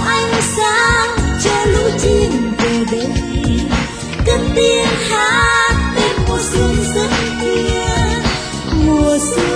ánh sáng cho lũ chim về đây, cất tiếng hát bên mùa xuân rất khuya, mùa xuân